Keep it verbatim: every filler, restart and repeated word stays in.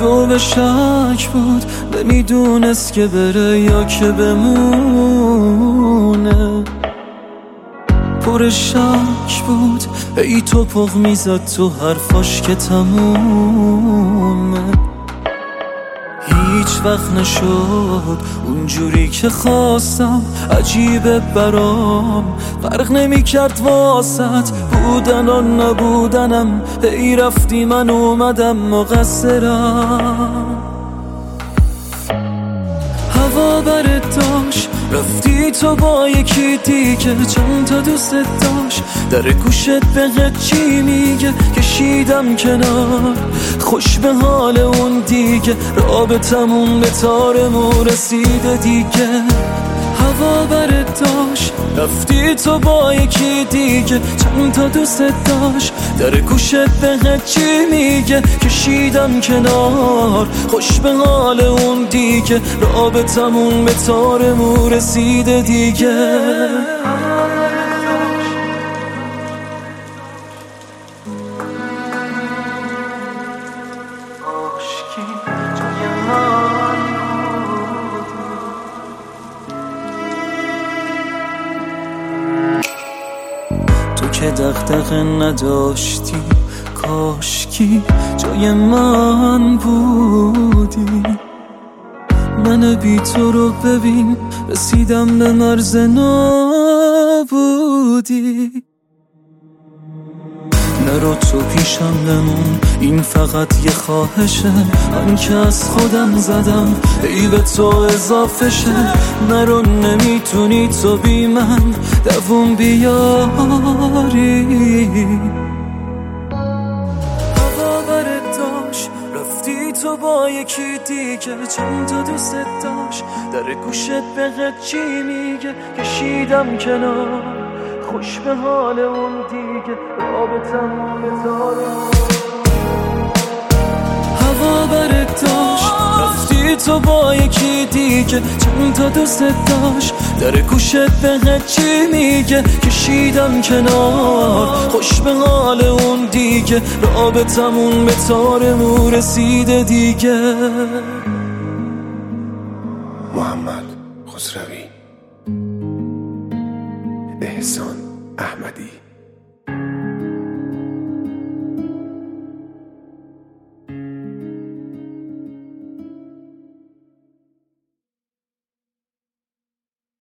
تو به شک بود، نمیدونست که بره یا که بمونه. پر شک بود، ای تو پغ میزد تو حرفاش که تمومه. هیچ وقت نشد اونجوری که خواستم، عجیبه برام فرق نمی کرد واسط بودن و نبودنم. ای رفتی من اومدم مقصرم. هوا برت داشت رفتی تو با یکی دیگه، چند تا دوست داشت در گوشت بهت چی میگه. کشیدم کنار خوش به حال اون دیگه، رابطمون به تارمون رسیده دیگه. هوا برت داشت رفتی تو با یکی دیگه، چند تا دوست داشت در گوشت بهت چی میگه. کشیدم کنار خوش به حال اون دیگه، رابطمون به تارمون رسیده دیگه. تو که دغدغه نداشتی، کاشکی جای من بودی. من بی تو رو ببین، رسیدم به مرز نابودی. نرو تو پیشم بمون، این فقط یه خواهشه، من که از خودم زدم ای به تو اضافه شه. نرو نمیتونی تو بی من دووم بیاری. هوا برت داشت رفتی تو با یکی دیگه، چند تا دوست داشت در گوشت بهت چی میگه. کشیدم کنار خوش به حال اون دیگه، رابطمون به تارمون. هوا برت داشت رفتی تو با یکی دیگه، چند تا دوست داشت در گوشت بهت چی میگه. کشیدم کنار خوش به حال اون دیگه، رابطمون به تارمون رسیده دیگه.